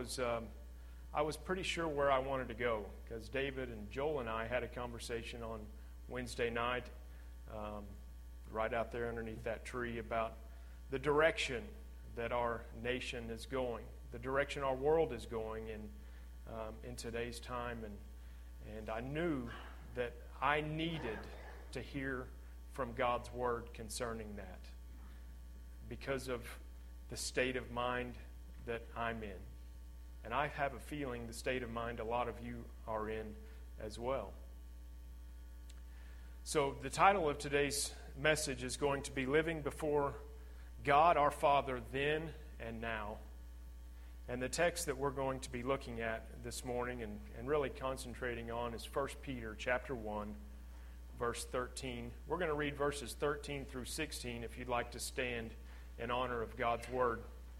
was pretty sure where I wanted to go, because David and Joel and I had a conversation on Wednesday night, right out there underneath that tree, about the direction that our nation is going, the direction our world is going in today's time, and I knew that I needed to hear from God's Word concerning that because of the state of mind that I'm in. And I have a feeling the state of mind a lot of you are in as well. So the title of today's message is going to be Living Before God our Father Then and Now. And the text that we're going to be looking at this morning and really concentrating on is 1 Peter chapter 1, verse 13. We're going to read verses 13 through 16 if you'd like to stand in honor of God's Word.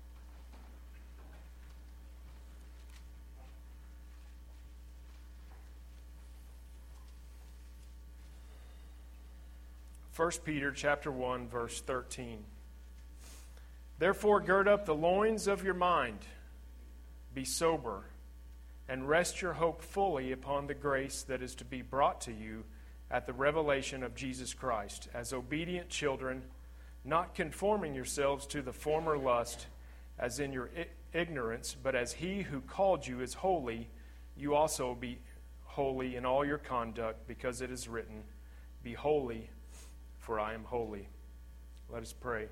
First Peter chapter 1, verse 13. Therefore gird up the loins of your mind, be sober, and rest your hope fully upon the grace that is to be brought to you at the revelation of Jesus Christ, as obedient children, not conforming yourselves to the former lust, as in your ignorance, but as he who called you is holy, you also be holy in all your conduct, because it is written, Be holy, for I am holy. Let us pray.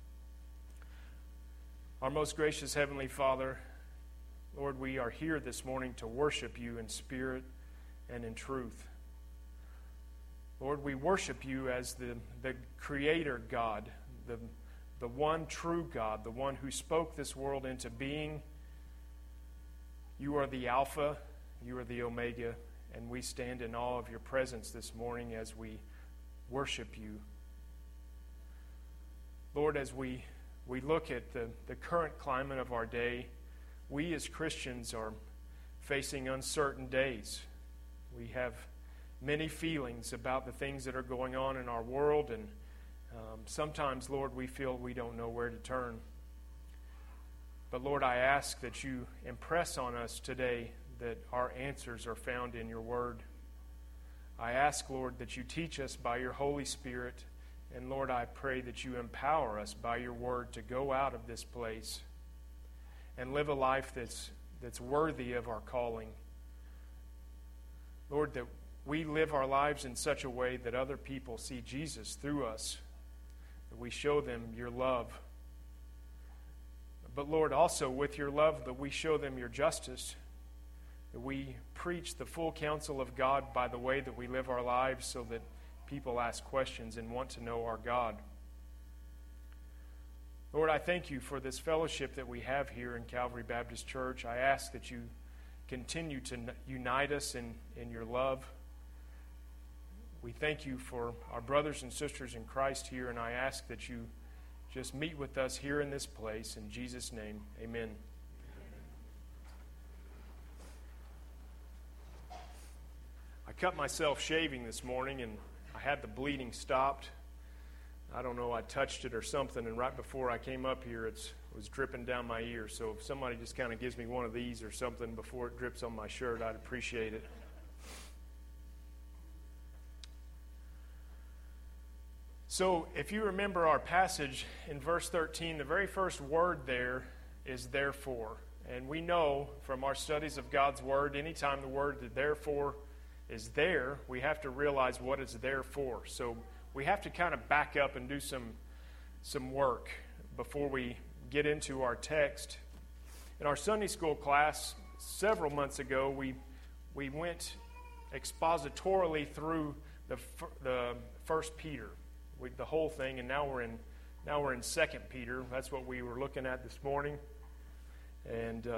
Our most gracious Heavenly Father, Lord, we are here this morning to worship you in spirit and in truth. Lord, we worship you as the Creator God, the one true God, the one who spoke this world into being. You are the Alpha, you are the Omega, and we stand in awe of your presence this morning as we worship you. Lord, as we look at the current climate of our day, we as Christians are facing uncertain days. We have many feelings about the things that are going on in our world, and sometimes, Lord, we feel we don't know where to turn. But Lord, I ask that you impress on us today that our answers are found in your word. I ask, Lord, that you teach us by your Holy Spirit, and Lord, I pray that you empower us by your word to go out of this place and live a life that's worthy of our calling. Lord, that we live our lives in such a way that other people see Jesus through us, that we show them your love. But Lord, also with your love, that we show them your justice, that we preach the full counsel of God by the way that we live our lives, so that people ask questions and want to know our God. Lord, I thank you for this fellowship that we have here in Calvary Baptist Church. I ask that you continue to unite us in your love. We thank you for our brothers and sisters in Christ here, and I ask that you just meet with us here in this place. In Jesus' name, amen. I cut myself shaving this morning, and I had the bleeding stopped. I don't know, I touched it or something, and right before I came up here, it was dripping down my ear. So if somebody just kind of gives me one of these or something before it drips on my shirt, I'd appreciate it. So if you remember our passage in verse 13, the very first word there is therefore. And we know from our studies of God's word, anytime the word therefore is there, we have to realize what it's there for. So we have to kind of back up and do some work before we get into our text. In our Sunday school class several months ago, we went expositorily through the First Peter, the whole thing, and now we're in 2 Peter. That's what we were looking at this morning, and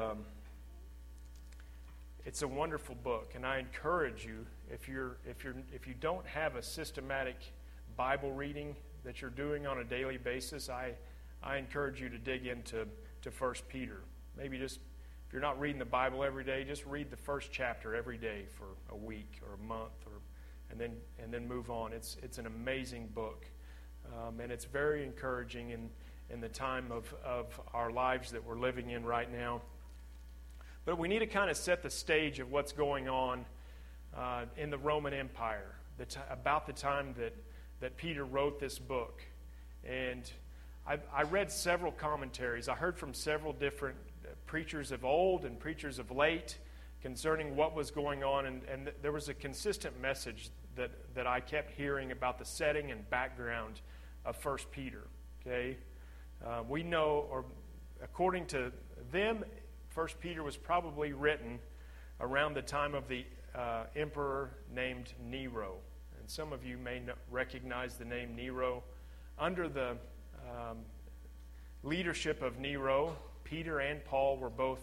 it's a wonderful book. And I encourage you, if you don't have a systematic Bible reading that you're doing on a daily basis, I encourage you to dig into 1 Peter. Maybe just, if you're not reading the Bible every day, just read the first chapter every day for a week or a month, and then move on. It's an amazing book, and it's very encouraging in the time of our lives that we're living in right now. But we need to kind of set the stage of what's going on in the Roman Empire, about the time that Peter wrote this book. And I read several commentaries. I heard from several different preachers of old and preachers of late concerning what was going on, and there was a consistent message that I kept hearing about the setting and background of 1 Peter. Okay, we know, or according to them, 1 Peter was probably written around the time of the emperor named Nero. And some of you may recognize the name Nero. Under the leadership of Nero, Peter and Paul were both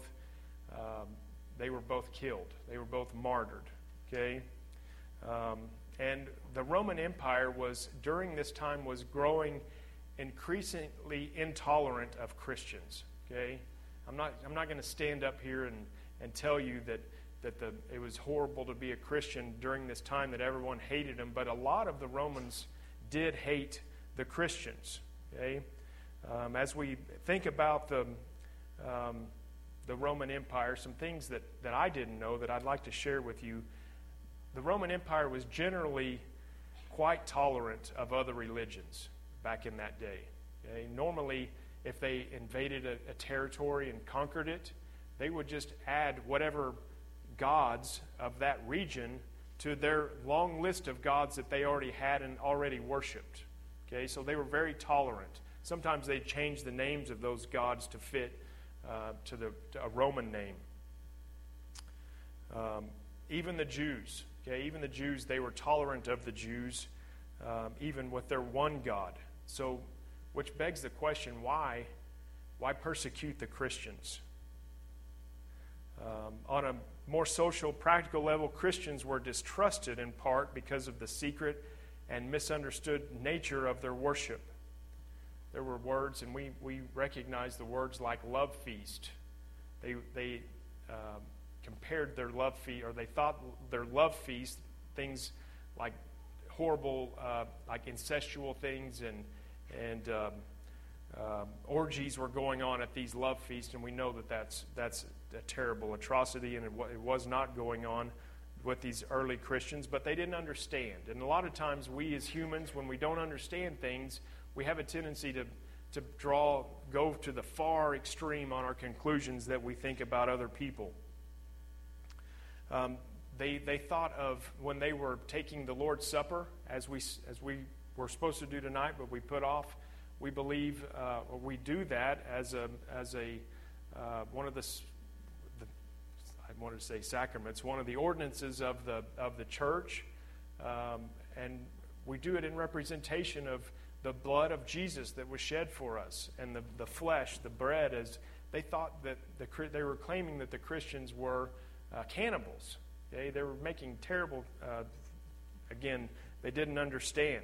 killed. They were both martyred. Okay, and the Roman Empire during this time was growing increasingly intolerant of Christians. Okay, I'm not going to stand up here and tell you that it was horrible to be a Christian during this time, that everyone hated them, but a lot of the Romans did hate the Christians. Okay, as we think about the Roman Empire, some things that I didn't know that I'd like to share with you. The Roman Empire was generally quite tolerant of other religions back in that day. Okay? Normally, if they invaded a territory and conquered it, they would just add whatever gods of that region to their long list of gods that they already had and already worshipped. Okay, so they were very tolerant. Sometimes they'd change the names of those gods to fit to a Roman name. Even the Jews, they were tolerant of the Jews, even with their one God. So, which begs the question, why persecute the Christians? On a more social, practical level, Christians were distrusted in part because of the secret and misunderstood nature of their worship. There were words, and we recognize the words like love feast. They compared their love feast, or they thought their love feast, things like horrible, like incestual things and orgies were going on at these love feasts, and we know that's a terrible atrocity, and it was not going on with these early Christians, but they didn't understand. And a lot of times we as humans, when we don't understand things, we have a tendency to go to the far extreme on our conclusions that we think about other people. They thought of when they were taking the Lord's Supper, as we were supposed to do tonight, but we put off. We believe, or we do that as one of the I wanted to say sacraments, one of the ordinances of the church, and we do it in representation of the blood of Jesus that was shed for us, and the flesh, the bread. As they thought that they were claiming that the Christians were cannibals. Okay? They were making terrible. Again, they didn't understand,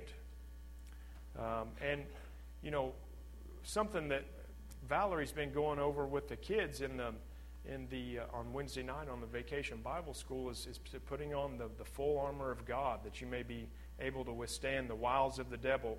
and something that Valerie's been going over with the kids on Wednesday night on the Vacation Bible School is putting on the full armor of God, that you may be able to withstand the wiles of the devil.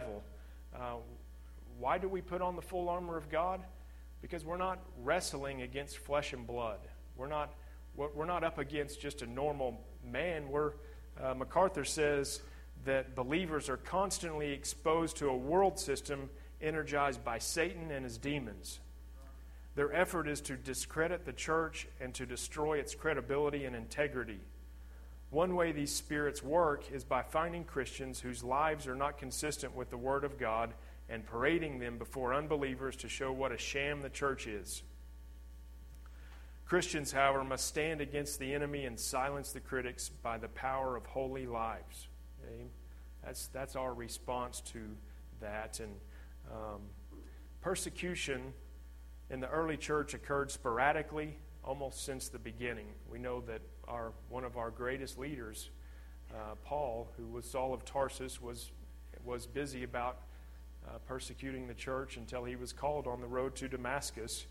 Why do we put on the full armor of God? Because we're not wrestling against flesh and blood. We're not up against just a normal man. MacArthur says that believers are constantly exposed to a world system energized by Satan and his demons. Their effort is to discredit the church and to destroy its credibility and integrity. One way these spirits work is by finding Christians whose lives are not consistent with the Word of God and parading them before unbelievers to show what a sham the church is. Christians, however, must stand against the enemy and silence the critics by the power of holy lives. Okay? That's our response to that. And persecution in the early church occurred sporadically, almost since the beginning. We know that one of our greatest leaders, Paul, who was Saul of Tarsus, was busy about persecuting the church until he was called on the road to Damascus.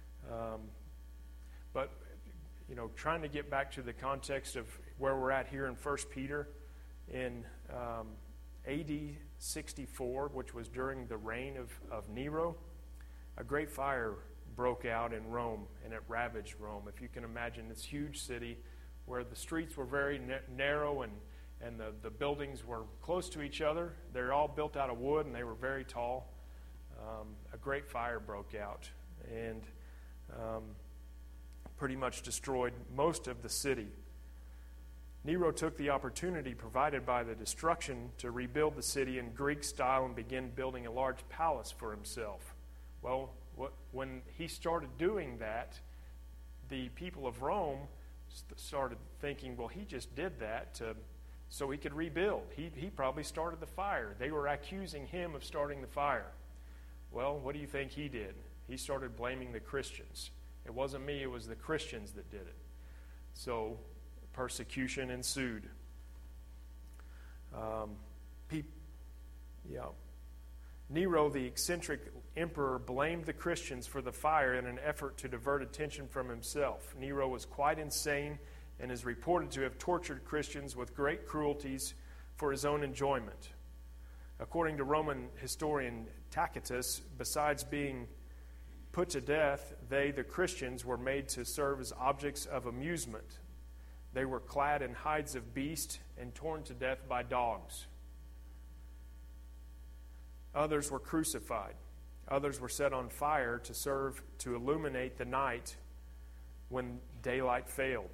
But trying to get back to the context of where we're at here in 1 Peter, in AD 64, which was during the reign of Nero, a great fire broke out in Rome, and it ravaged Rome. If you can imagine this huge city where the streets were very narrow and the buildings were close to each other. They're all built out of wood, and they were very tall. A great fire broke out and pretty much destroyed most of the city. Nero took the opportunity provided by the destruction to rebuild the city in Greek style and begin building a large palace for himself. Well, when he started doing that, the people of Rome started thinking, well, he just did that so he could rebuild. He probably started the fire. They were accusing him of starting the fire. Well, what do you think he did? He started blaming the Christians. It wasn't me, it was the Christians that did it. So persecution ensued. Nero, the eccentric emperor, blamed the Christians for the fire in an effort to divert attention from himself. Nero was quite insane and is reported to have tortured Christians with great cruelties for his own enjoyment. According to Roman historian Tacitus, besides being put to death, they, the Christians, were made to serve as objects of amusement. They were clad in hides of beasts and torn to death by dogs. Others were crucified. Others were set on fire to serve to illuminate the night when daylight failed.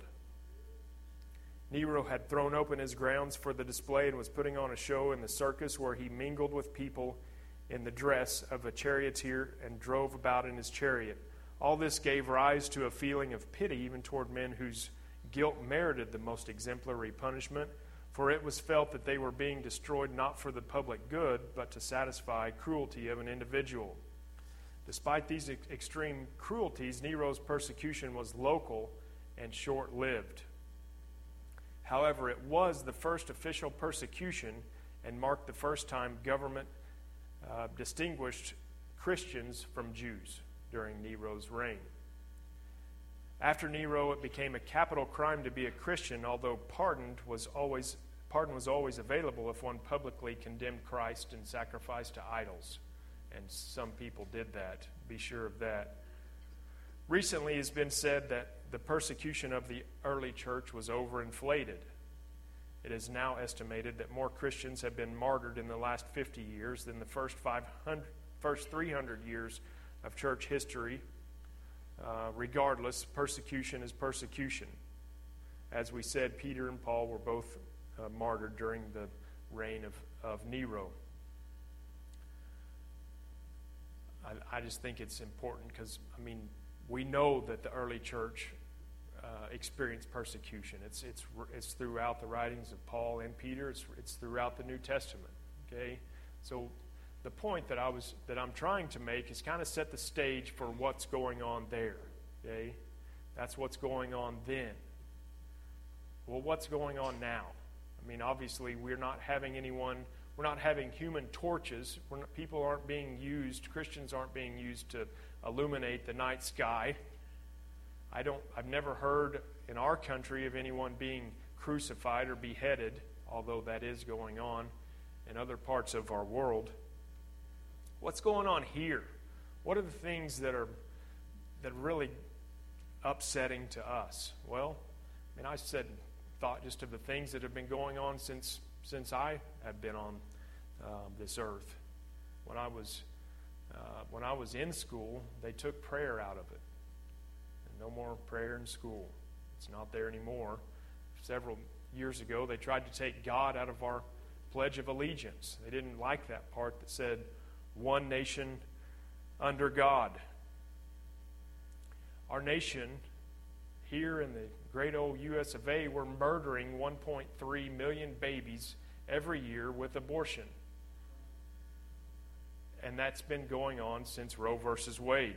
Nero had thrown open his grounds for the display and was putting on a show in the circus where he mingled with people in the dress of a charioteer and drove about in his chariot. All this gave rise to a feeling of pity even toward men whose guilt merited the most exemplary punishment, for it was felt that they were being destroyed not for the public good, but to satisfy cruelty of an individual. Despite these extreme cruelties, Nero's persecution was local and short-lived. However, it was the first official persecution and marked the first time government distinguished Christians from Jews during Nero's reign. After Nero, it became a capital crime to be a Christian, although pardon was always available if one publicly condemned Christ and sacrificed to idols. And some people did that. Be sure of that. Recently, it's been said that the persecution of the early church was overinflated. It is now estimated that more Christians have been martyred in the last 50 years than the first 300 years of church history. Regardless, persecution is persecution. As we said, Peter and Paul were both martyred during the reign of Nero. I just think it's important because, we know that the early church experienced persecution. It's throughout the writings of Paul and Peter. It's throughout the New Testament. Okay, so the point that I'm trying to make is kind of set the stage for what's going on there. Okay, that's what's going on then. Well, what's going on now? Obviously, we're not having human torches. People aren't being used. Christians aren't being used to illuminate the night sky. I've never heard in our country of anyone being crucified or beheaded, although that is going on in other parts of our world. What's going on here? What are the things that are really upsetting to us? Well, I thought just of the things that have been going on since I have been on this earth. When I was in school, they took prayer out of it. And no more prayer in school. It's not there anymore. Several years ago, they tried to take God out of our Pledge of Allegiance. They didn't like that part that said, "One nation under God." Our nation, here in the great old U.S. of A., we're murdering 1.3 million babies every year with abortion. And that's been going on since Roe versus Wade.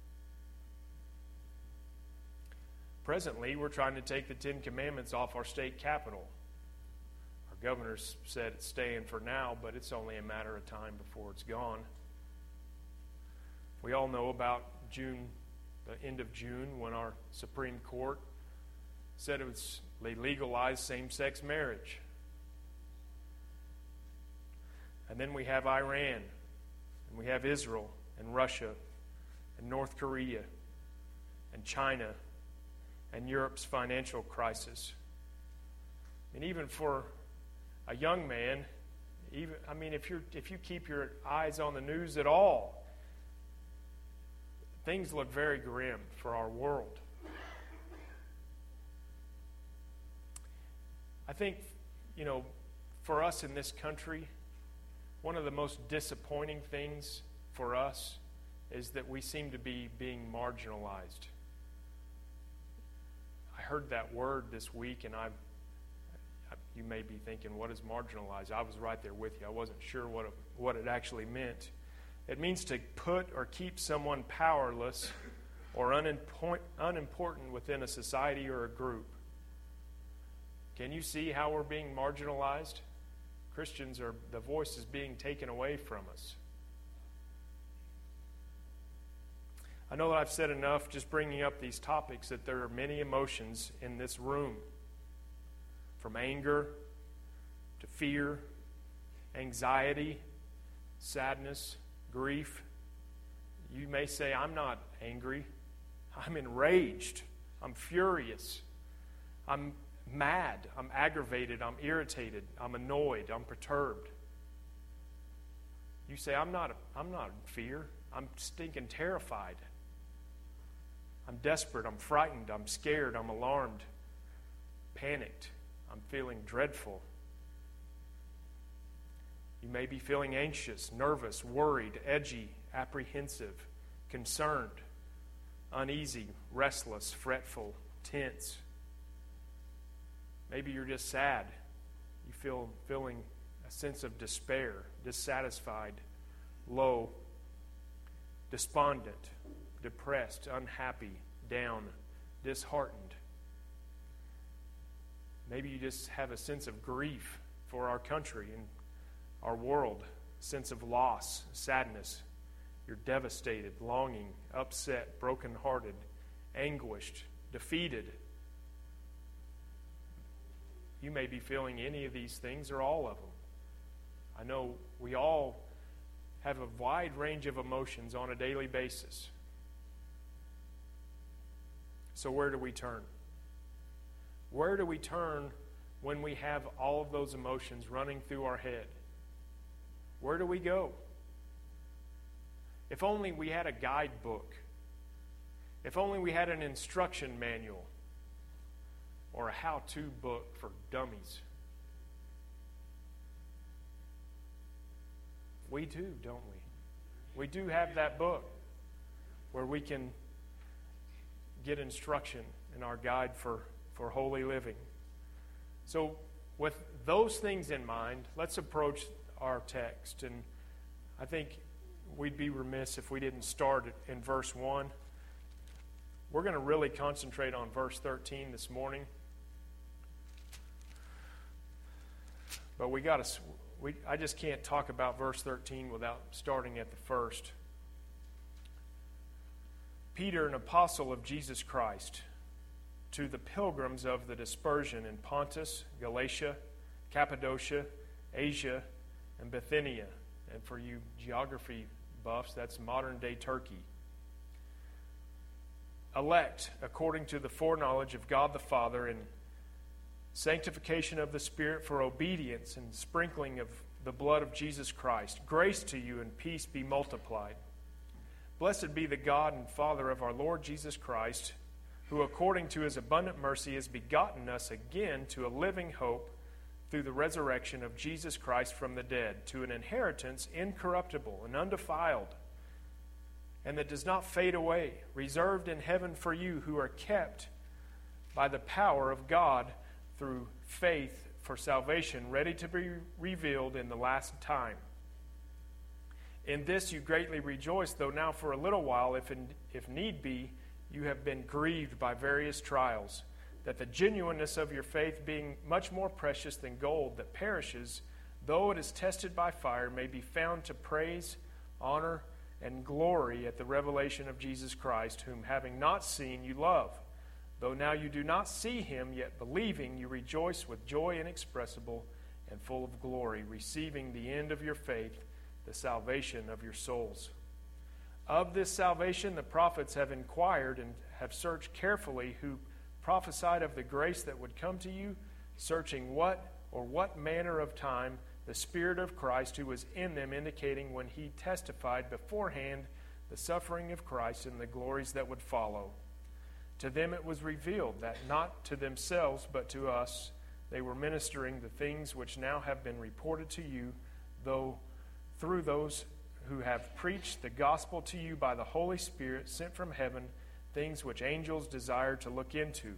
Presently, we're trying to take the Ten Commandments off our state capitol. Our governor's said it's staying for now, but it's only a matter of time before it's gone. We all know about the end of June, when our Supreme Court said they legalized same-sex marriage. And then we have Iran, and we have Israel and Russia, and North Korea and China and Europe's financial crisis. And even for a young man, if you keep your eyes on the news at all, things look very grim for our world. I think, for us in this country, one of the most disappointing things for us is that we seem to be being marginalized. I heard that word this week, and you may be thinking, what is marginalized? I was right there with you. I wasn't sure what it actually meant. It means to put or keep someone powerless or unimportant within a society or a group. Can you see how we're being marginalized? Christians the voice is being taken away from us. I know that I've said enough just bringing up these topics that there are many emotions in this room. From anger to fear, anxiety, sadness, grief. You may say, I'm not angry. I'm enraged. I'm furious. I'm mad. I'm aggravated. I'm irritated. I'm annoyed. I'm perturbed. You say, I'm not in fear. I'm stinking terrified. I'm desperate. I'm frightened. I'm scared. I'm alarmed. Panicked. I'm feeling dreadful. You may be feeling anxious, nervous, worried, edgy, apprehensive, concerned, uneasy, restless, fretful, tense. Maybe you're just sad. You feeling a sense of despair, dissatisfied, low, despondent, depressed, unhappy, down, disheartened. Maybe you just have a sense of grief for our country and our world, a sense of loss, sadness. You're devastated, longing, upset, brokenhearted, anguished, defeated. You may be feeling any of these things or all of them. I know we all have a wide range of emotions on a daily basis. So where do we turn? Where do we turn when we have all of those emotions running through our head? Where do we go? If only we had a guidebook. If only we had an instruction manual or a how-to book for dummies. We do, don't we? We do have that book where we can get instruction in our guide for holy living. So with those things in mind, let's approach our text. And I think we'd be remiss if we didn't start in verse 1. We're going to really concentrate on verse 13 this morning. But I just can't talk about verse 13 without starting at the first. Peter, an apostle of Jesus Christ, to the pilgrims of the dispersion in Pontus, Galatia, Cappadocia, Asia, and Bithynia. And for you geography buffs, that's modern-day Turkey. Elect according to the foreknowledge of God the Father and sanctification of the Spirit for obedience and sprinkling of the blood of Jesus Christ. Grace to you and peace be multiplied. Blessed be the God and Father of our Lord Jesus Christ, who according to his abundant mercy has begotten us again to a living hope through the resurrection of Jesus Christ from the dead, to an inheritance incorruptible and undefiled, and that does not fade away, reserved in heaven for you who are kept by the power of God through faith for salvation, ready to be revealed in the last time. In this you greatly rejoice, though now for a little while, if need be, you have been grieved by various trials, that the genuineness of your faith, being much more precious than gold that perishes, though it is tested by fire, may be found to praise, honor, and glory at the revelation of Jesus Christ, whom having not seen you love. Though now you do not see him, yet believing you rejoice with joy inexpressible and full of glory, receiving the end of your faith, the salvation of your souls. Of this salvation the prophets have inquired and have searched carefully, who prophesied of the grace that would come to you, searching what manner of time the Spirit of Christ who was in them, indicating when he testified beforehand the suffering of Christ and the glories that would follow. To them it was revealed that not to themselves but to us they were ministering the things which now have been reported to you, though through those who have preached the gospel to you by the Holy Spirit sent from heaven, things which angels desire to look into.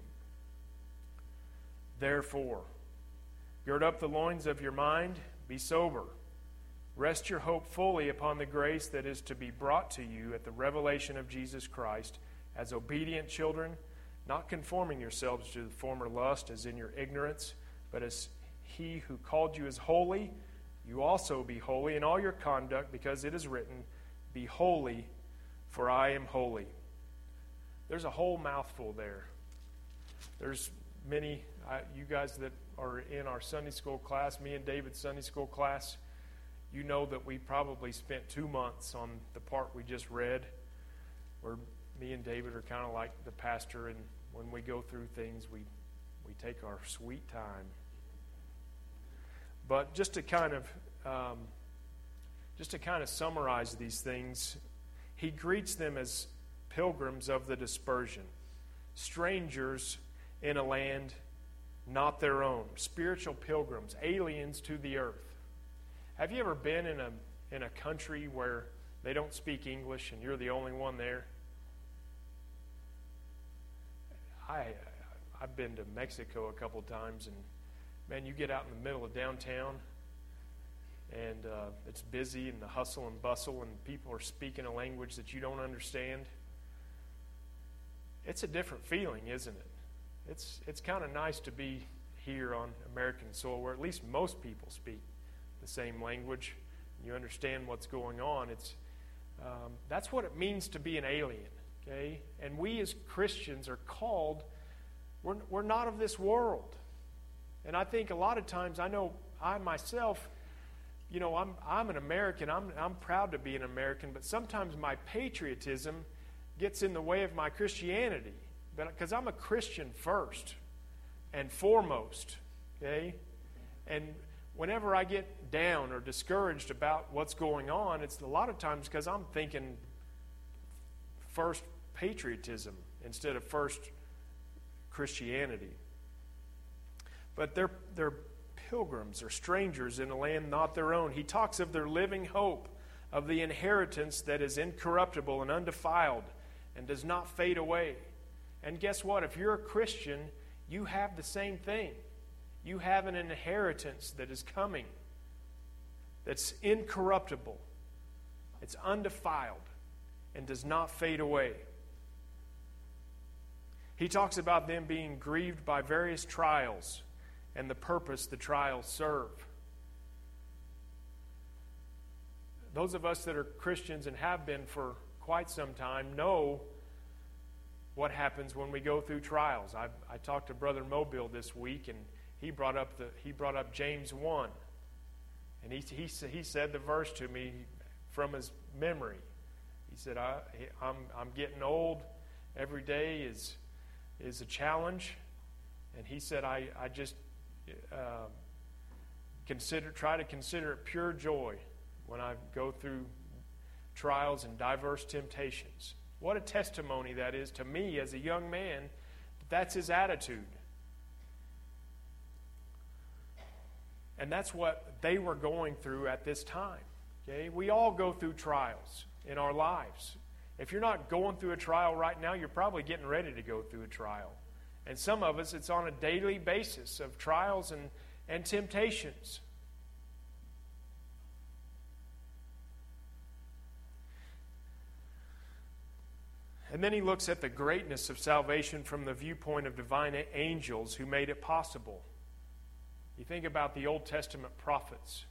Therefore, gird up the loins of your mind, be sober. Rest your hope fully upon the grace that is to be brought to you at the revelation of Jesus Christ, as obedient children, not conforming yourselves to the former lust as in your ignorance, but as he who called you is holy, you also be holy in all your conduct, because it is written, be holy, for I am holy. There's a whole mouthful there. There's many, you guys that are in our Sunday school class, me and David's Sunday school class, you know that we probably spent 2 months on the part we just read, where me and David are kind of like the pastor, and when we go through things, we take our sweet time. But just to kind of summarize these things, he greets them as pilgrims of the dispersion, strangers in a land not their own, spiritual pilgrims, aliens to the earth. Have you ever been in a country where they don't speak English and you're the only one there? I've been to Mexico a couple times, and man, you get out in the middle of downtown, and it's busy and the hustle and bustle, and people are speaking a language that you don't understand. It's a different feeling, isn't it? It's kind of nice to be here on American soil, where at least most people speak the same language. You understand what's going on. That's what it means to be an alien. Okay, and we as Christians are called. We're not of this world. And I think a lot of times, I know I myself, I'm an American. I'm proud to be an American, but sometimes my patriotism gets in the way of my Christianity. But because I'm a Christian first and foremost, okay? And whenever I get down or discouraged about what's going on, it's a lot of times because I'm thinking first patriotism instead of first Christianity. But they're pilgrims or strangers in a land not their own. He talks of their living hope, of the inheritance that is incorruptible and undefiled and does not fade away. And guess what? If you're a Christian, you have the same thing. You have an inheritance that is coming, that's incorruptible, it's undefiled, and does not fade away. He talks about them being grieved by various trials and the purpose the trials serve. Those of us that are Christians and have been for quite some time know what happens when we go through trials. I talked to Brother Mobile this week, and he brought up James 1, and he said the verse to me from his memory. He said, "I'm getting old. Every day is a challenge," and he said, "I just try to consider it pure joy when I go through trials and diverse temptations." What a testimony that is to me as a young man. That's his attitude. And that's what they were going through at this time. Okay? We all go through trials in our lives. If you're not going through a trial right now, you're probably getting ready to go through a trial. And some of us, it's on a daily basis of trials and temptations. And then he looks at the greatness of salvation from the viewpoint of divine angels who made it possible. You think about the Old Testament prophets,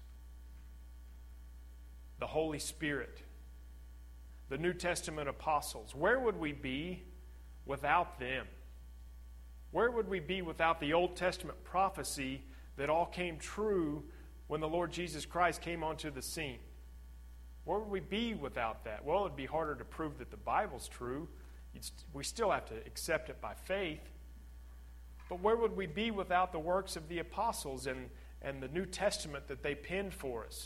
the Holy Spirit, the New Testament apostles. Where would we be without them? Where would we be without the Old Testament prophecy that all came true when the Lord Jesus Christ came onto the scene? Where would we be without that? Well, it'd be harder to prove that the Bible's true. We still have to accept it by faith. But where would we be without the works of the apostles and the New Testament that they penned for us?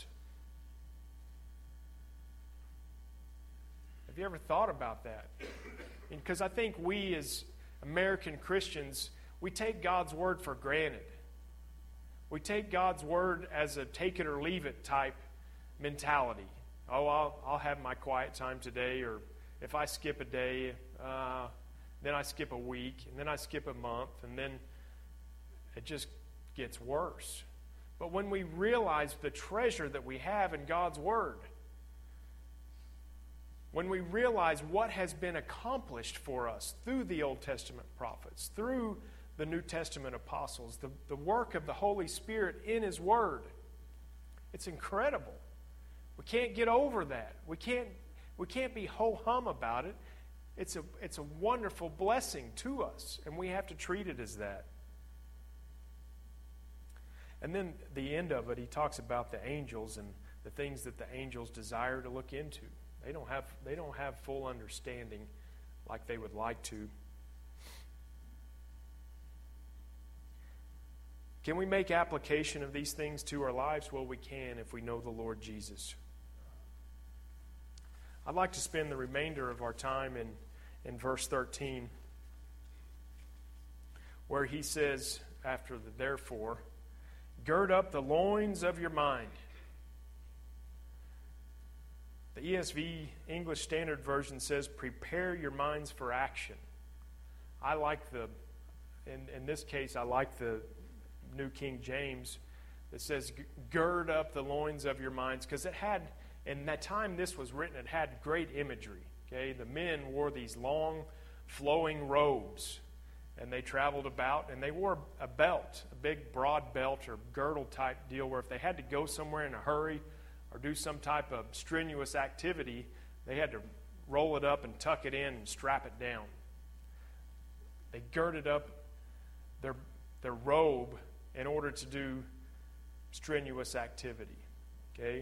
Have you ever thought about that? Because I think we as American Christians, we take God's Word for granted. We take God's Word as a take it or leave it type mentality. Oh, I'll have my quiet time today, or if I skip a day, then I skip a week, and then I skip a month, and then it just gets worse. But when we realize the treasure that we have in God's Word, when we realize what has been accomplished for us through the Old Testament prophets, through the New Testament apostles, the work of the Holy Spirit in His Word, it's incredible. We can't get over that. We can't be ho-hum about it. It's a wonderful blessing to us, and we have to treat it as that. And then the end of it, he talks about the angels and the things that the angels desire to look into. They don't have full understanding like they would like to. Can we make application of these things to our lives? Well, we can if we know the Lord Jesus. I'd like to spend the remainder of our time in verse 13, where he says, after the therefore, gird up the loins of your mind. The ESV, English Standard Version, says, prepare your minds for action. I like in this case, I like the New King James that says, gird up the loins of your minds, because it had, in that time this was written, it had great imagery. Okay, the men wore these long, flowing robes, and they traveled about, and they wore a belt, a big broad belt or girdle type deal, where if they had to go somewhere in a hurry or do some type of strenuous activity, they had to roll it up and tuck it in and strap it down. They girded up their robe in order to do strenuous activity. Okay?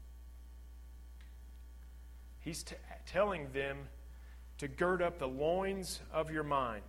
He's telling them to gird up the loins of your mind.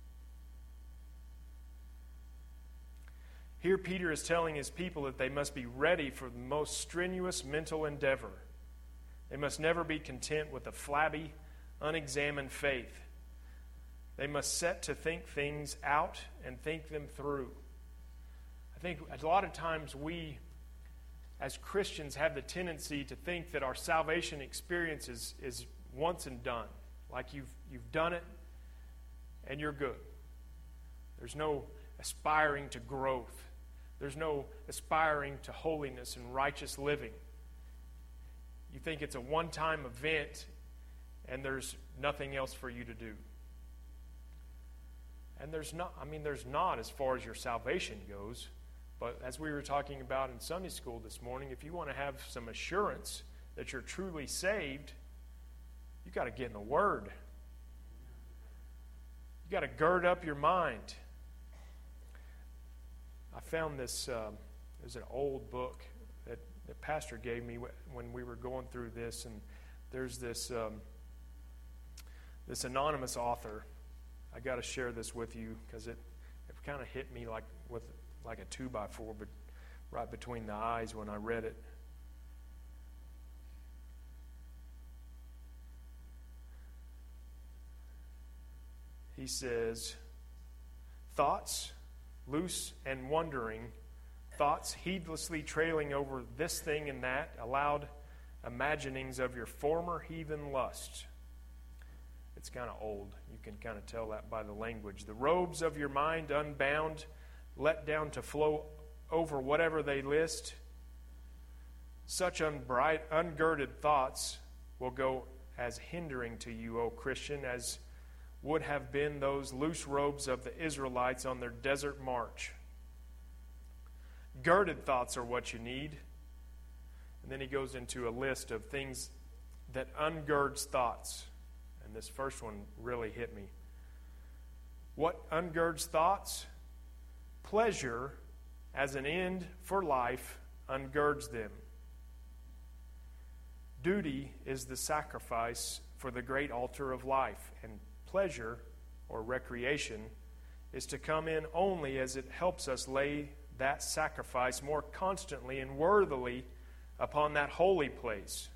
Here Peter is telling his people that they must be ready for the most strenuous mental endeavor. They must never be content with a flabby, unexamined faith. They must set to think things out and think them through. I think a lot of times we, as Christians, have the tendency to think that our salvation experience is once and done. Like you've done it and you're good. There's no aspiring to growth. There's no aspiring to holiness and righteous living. You think it's a one-time event and there's nothing else for you to do. And there's not as far as your salvation goes. But as we were talking about in Sunday school this morning, if you want to have some assurance that you're truly saved, you've got to get in the Word. You've got to gird up your mind. I found this, it was an old book that Pastor gave me when we were going through this, and there's this anonymous author. I got to share this with you because it kind of hit me like a 2x4, but right between the eyes when I read it. He says, thoughts loose and wandering, thoughts heedlessly trailing over this thing and that, allowed imaginings of your former heathen lust. It's kind of old. You can kind of tell that by the language. The robes of your mind unbound, let down to flow over whatever they list. Such ungirded thoughts will go as hindering to you, O Christian, as would have been those loose robes of the Israelites on their desert march. Girded thoughts are what you need. And then he goes into a list of things that ungirds thoughts. And this first one really hit me. What ungirds thoughts? Pleasure as an end for life ungirds them. Duty is the sacrifice for the great altar of life, and pleasure, or recreation, is to come in only as it helps us lay that sacrifice more constantly and worthily upon that holy place.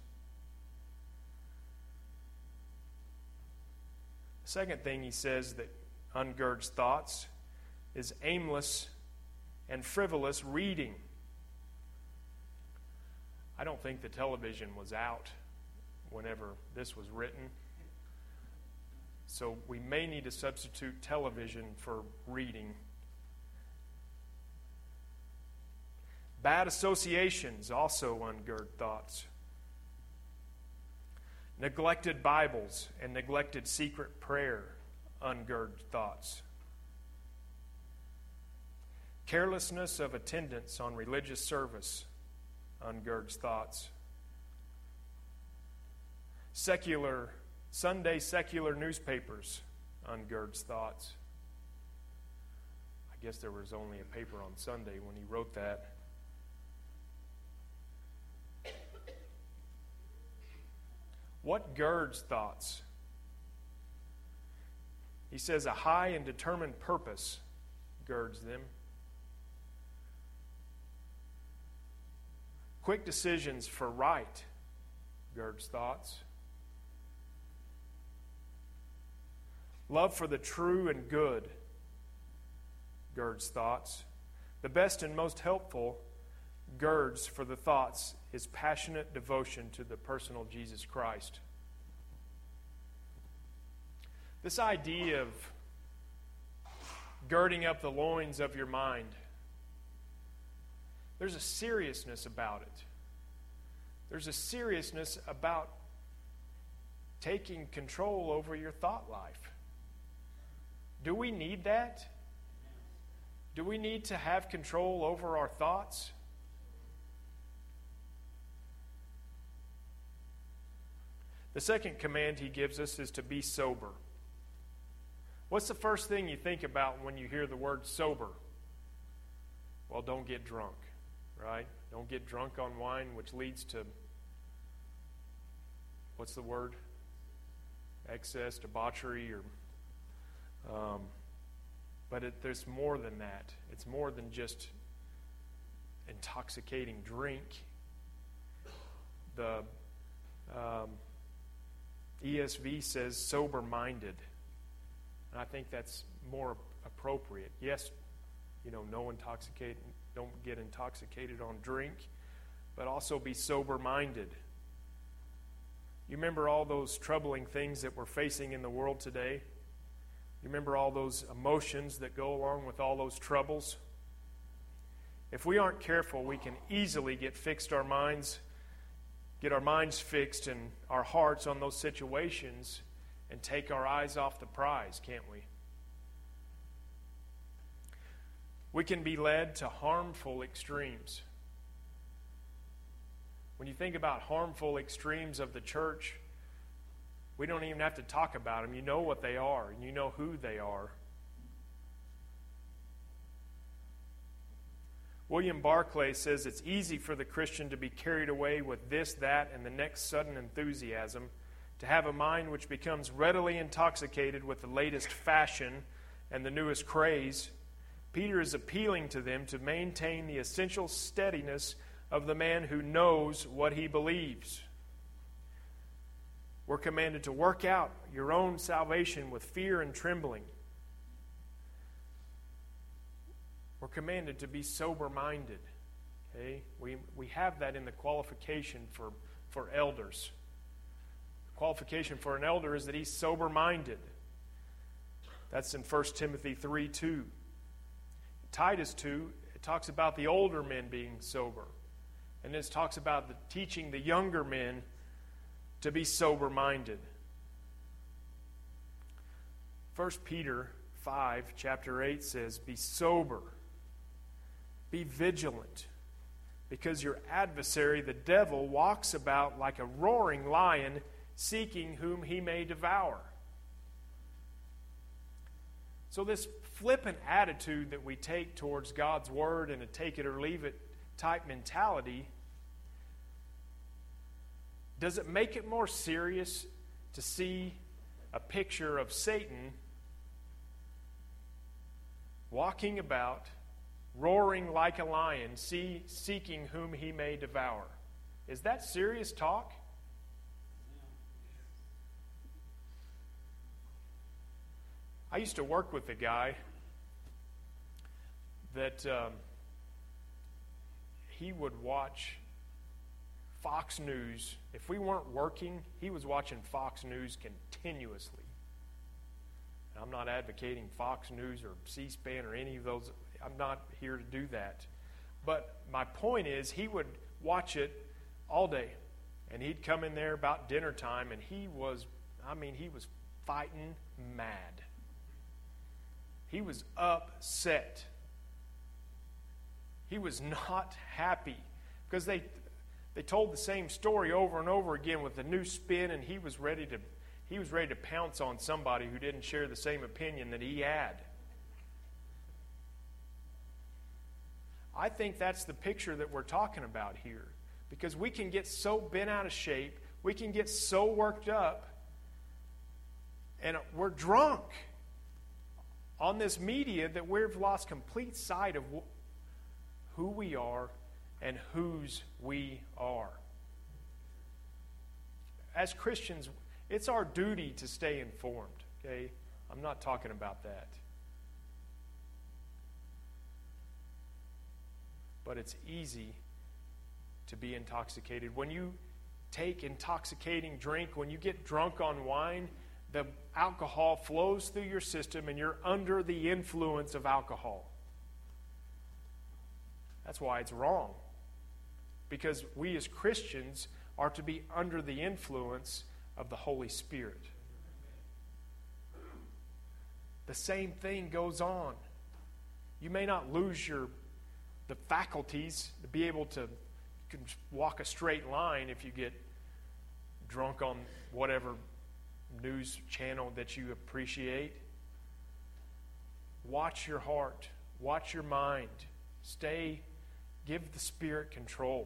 The second thing he says that ungirds thoughts is aimless and frivolous reading. I don't think the television was out whenever this was written. So we may need to substitute television for reading. Bad associations also ungird thoughts. Neglected Bibles and neglected secret prayer ungird thoughts. Carelessness of attendance on religious service ungirds thoughts. Sunday secular newspapers ungirds thoughts. I guess there was only a paper on Sunday when he wrote that. What girds thoughts? He says a high and determined purpose girds them. Quick decisions for right girds thoughts. Love for the true and good girds thoughts. The best and most helpful girds for the thoughts is passionate devotion to the personal Jesus Christ. This idea of girding up the loins of your mind, there's a seriousness about it. There's a seriousness about taking control over your thought life. Do we need that? Do we need to have control over our thoughts? The second command he gives us is to be sober. What's the first thing you think about when you hear the word sober? Well, don't get drunk, right? Don't get drunk on wine, which leads to, what's the word? Excess, debauchery, or... but there's more than that. It's more than just intoxicating drink. The ESV says sober-minded. And I think that's more appropriate. Yes, don't get intoxicated on drink, but also be sober-minded. You remember all those troubling things that we're facing in the world today? You remember all those emotions that go along with all those troubles? If we aren't careful, we can easily get our minds fixed and our hearts on those situations and take our eyes off the prize, can't we? We can be led to harmful extremes. When you think about harmful extremes of the church, we don't even have to talk about them. You know what they are, and you know who they are. William Barclay says it's easy for the Christian to be carried away with this, that, and the next sudden enthusiasm, to have a mind which becomes readily intoxicated with the latest fashion and the newest craze. Peter is appealing to them to maintain the essential steadiness of the man who knows what he believes. We're commanded to work out your own salvation with fear and trembling. We're commanded to be sober-minded. Okay? We have that in the qualification for elders. The qualification for an elder is that he's sober-minded. That's in 1 Timothy 3:2. Titus 2, it talks about the older men being sober. And it talks about teaching the younger men to be sober-minded. 1 Peter 5, chapter 8 says, be sober, be vigilant, because your adversary, the devil, walks about like a roaring lion, seeking whom he may devour. So this flippant attitude that we take towards God's Word and a take it or leave it type mentality Does it make it more serious to see a picture of Satan walking about, roaring like a lion, seeking whom he may devour? Is that serious talk? I used to work with a guy that he would watch Fox News. If we weren't working, he was watching Fox News continuously. And I'm not advocating Fox News or C-SPAN or any of those. I'm not here to do that. But my point is, he would watch it all day. And he'd come in there about dinner time, and he was fighting mad. He was upset. He was not happy because they told the same story over and over again with a new spin, and he was ready to pounce on somebody who didn't share the same opinion that he had. I think that's the picture that we're talking about here, because we can get so bent out of shape, we can get so worked up, and we're drunk on this media that we've lost complete sight of who we are and whose we are. As Christians, it's our duty to stay informed, okay? I'm not talking about that. But it's easy to be intoxicated. When you take intoxicating drink, when you get drunk on wine, the alcohol flows through your system and you're under the influence of alcohol. That's why it's wrong. Because we as Christians are to be under the influence of the Holy Spirit. The same thing goes on. You may not lose the faculties to be able to walk a straight line if you get drunk on whatever news channel that you appreciate. Watch your heart. Watch your mind. Give the Spirit control.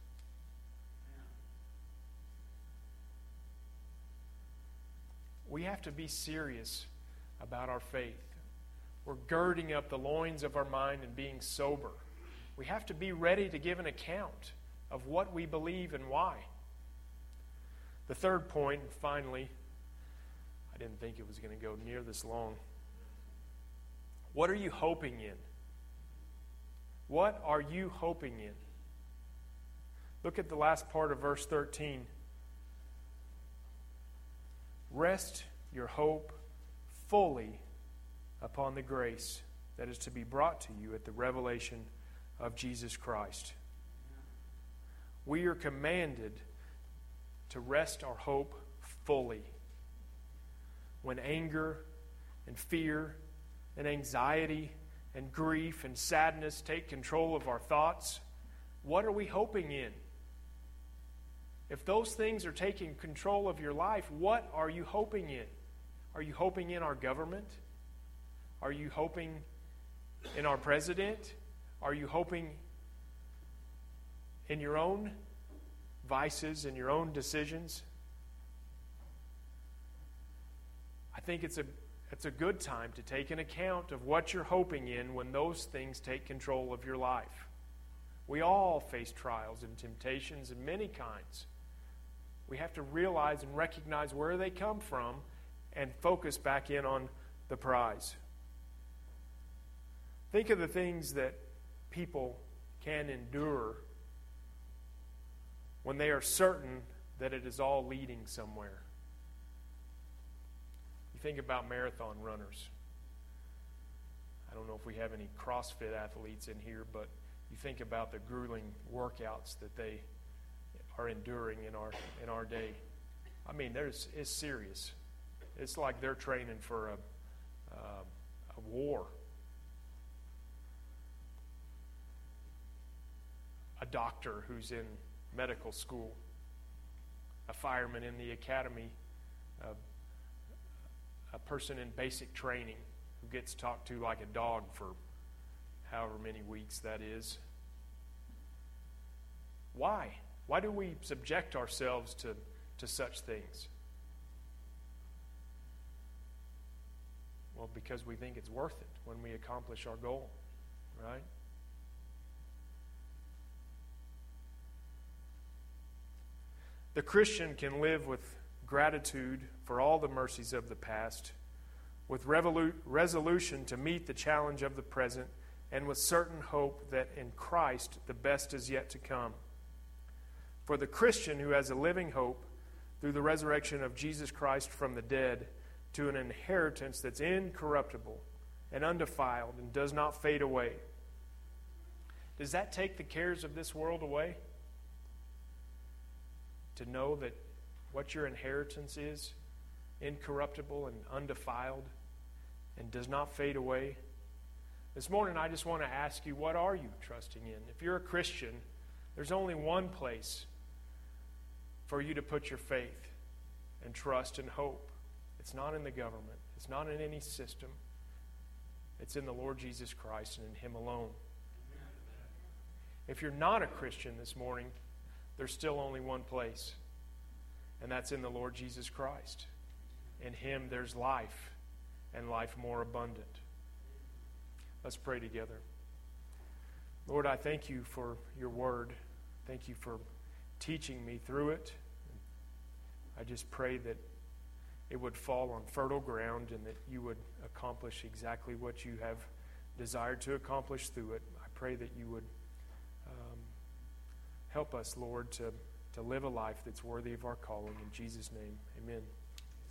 We have to be serious about our faith. We're girding up the loins of our mind and being sober. We have to be ready to give an account of what we believe and why. The third point, and finally, I didn't think it was going to go near this long. What are you hoping in? What are you hoping in? Look at the last part of verse 13. Rest your hope fully upon the grace that is to be brought to you at the revelation of Jesus Christ. We are commanded to rest our hope fully. When anger and fear and anxiety and grief and sadness take control of our thoughts, what are we hoping in? If those things are taking control of your life, what are you hoping in? Are you hoping in our government? Are you hoping in our president? Are you hoping in your own vices and your own decisions? I think it's a good time to take an account of what you're hoping in when those things take control of your life. We all face trials and temptations of many kinds. We have to realize and recognize where they come from and focus back in on the prize. Think of the things that people can endure when they are certain that it is all leading somewhere. You think about marathon runners. I don't know if we have any CrossFit athletes in here, but you think about the grueling workouts that they are enduring in our day. I mean, it's serious. It's like they're training for a war. A doctor who's in medical school, a fireman in the academy, a person in basic training who gets talked to like a dog for however many weeks that is. Why? Why do we subject ourselves to such things? Well, because we think it's worth it when we accomplish our goal, right? The Christian can live with gratitude for all the mercies of the past, with resolution to meet the challenge of the present, and with certain hope that in Christ the best is yet to come. For the Christian who has a living hope through the resurrection of Jesus Christ from the dead to an inheritance that's incorruptible and undefiled and does not fade away. Does that take the cares of this world away? To know that what your inheritance is, incorruptible and undefiled, and does not fade away? This morning I just want to ask you, what are you trusting in? If you're a Christian, there's only one place for you to put your faith and trust and hope. It's not in the government. It's not in any system. It's in the Lord Jesus Christ and in Him alone. If you're not a Christian this morning, there's still only one place, and that's in the Lord Jesus Christ. In Him there's life, and life more abundant. Let's pray together. Lord, I thank you for your word. Thank you for teaching me through it. I just pray that it would fall on fertile ground and that you would accomplish exactly what you have desired to accomplish through it. I pray that you would help us, Lord, to live a life that's worthy of our calling. In Jesus' name, amen.